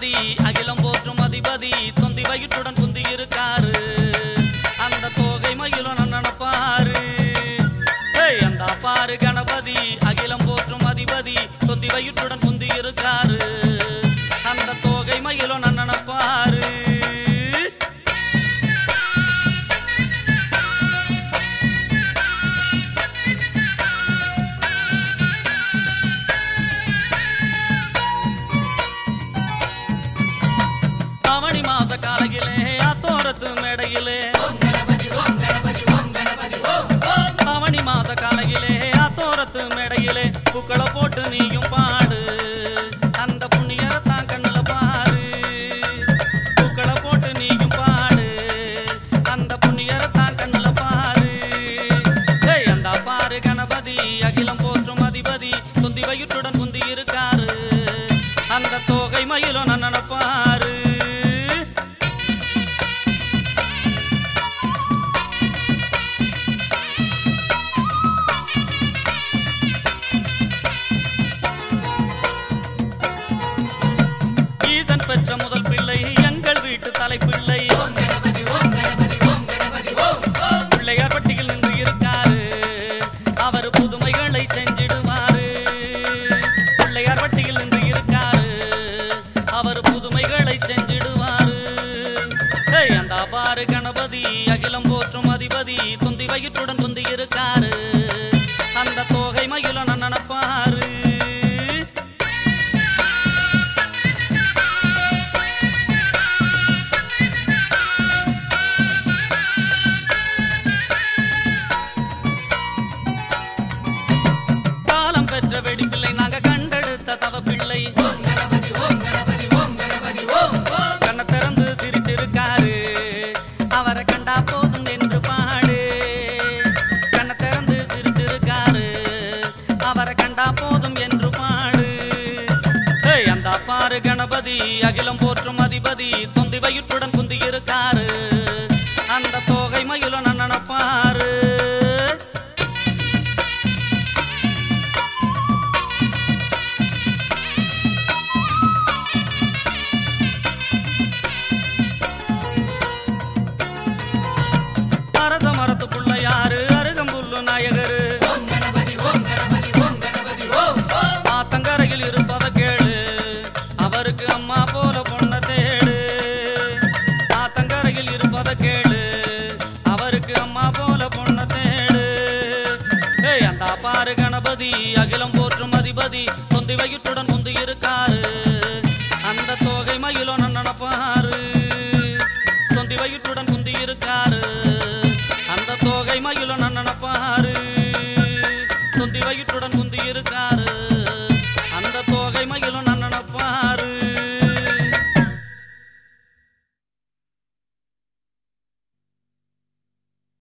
கணபதி அகிலம் போற்றும் அதிபதி தொந்தி வயிற்றுடன் குந்தி இருக்காரு அந்த தோகை மயிலும் நன்னப்பாரு அந்த பாரு கணபதி அகிலம் போற்றும் அதிபதி தொந்தி வயிற்றுடன் குந்தி இருக்காரு அந்த தோகை மயிலும் நன்னப்பாரு ஆவணி மாத காலையிலே ஆத்தோரத்து மேடையிலே ஆவணி மாத காலையிலே ஆத்தோரத்து மேடையிலே பூக்களை போட்டு நீயும் பாடு அந்த புண்ணியரத்தான் கண்ணுல பாரு பூக்களை போட்டு நீயும் பாடு அந்த புண்ணியரத்தான் கண்ணுல பாரு அந்த பாரு கணபதி அகிலம் போற்றும் அதிபதி குந்தி வயிற்றுடன் குந்தி இருக்காரு அந்த தோகை மயிலும் நன்னப்பாரு பெற்ற முதல் பிள்ளை எங்கள் வீட்டு தலைப்பிள்ளை பிள்ளையார் பட்டியில் நின்று இருக்காரு அவர் புதுமைகளை செஞ்சிடுவாரு பிள்ளையார் பட்டியில் நின்று இருக்காரு அவர் புதுமைகளை செஞ்சிடுவாரு அந்த பாரு கணபதி அகிலம் போற்றும் அதிபதி குந்தி வயிற்றுடன் குந்தி இருக்காரு அந்த தோகை மயிலும் நன்னப்பாரு பெற்ற வெடி பிள்ளை நாங்க கண்டெடுத்த தவ பிள்ளை கண்ண திறந்து சிரிச்சிருக்காரு அவரை கண்டா போதும் என்று பாடு கண்ண திறந்து சிரிச்சிருக்காரு அவரை கண்டா போதும் என்று பாடு அந்த பாரு கணபதி அகிலம் போற்றும் அதிபதி தொந்தி வயிற்றுடன் குந்தி இருக்காரு அந்த தோகை மயிலும் நன்னப்பாரு மரத்து புள்ளையாரு அருகம்புல்லு நாயகரு ஆத்தங்கரையில் இருப்பத கேளு அவருக்கு அம்மா போல பொண்ண தேடு ஆத்தங்கரையில் இருப்பத கேளு அவருக்கு அம்மா போல பொண்ண தேடு அந்த பாரு கணபதி அகிலம் போற்றும் அதிபதி தொந்தி வயிற்றுடன் குந்தி இருக்காரு அந்த தோகை மயிலும் நன்னப்பாரு தொந்தி வயிற்றுடன்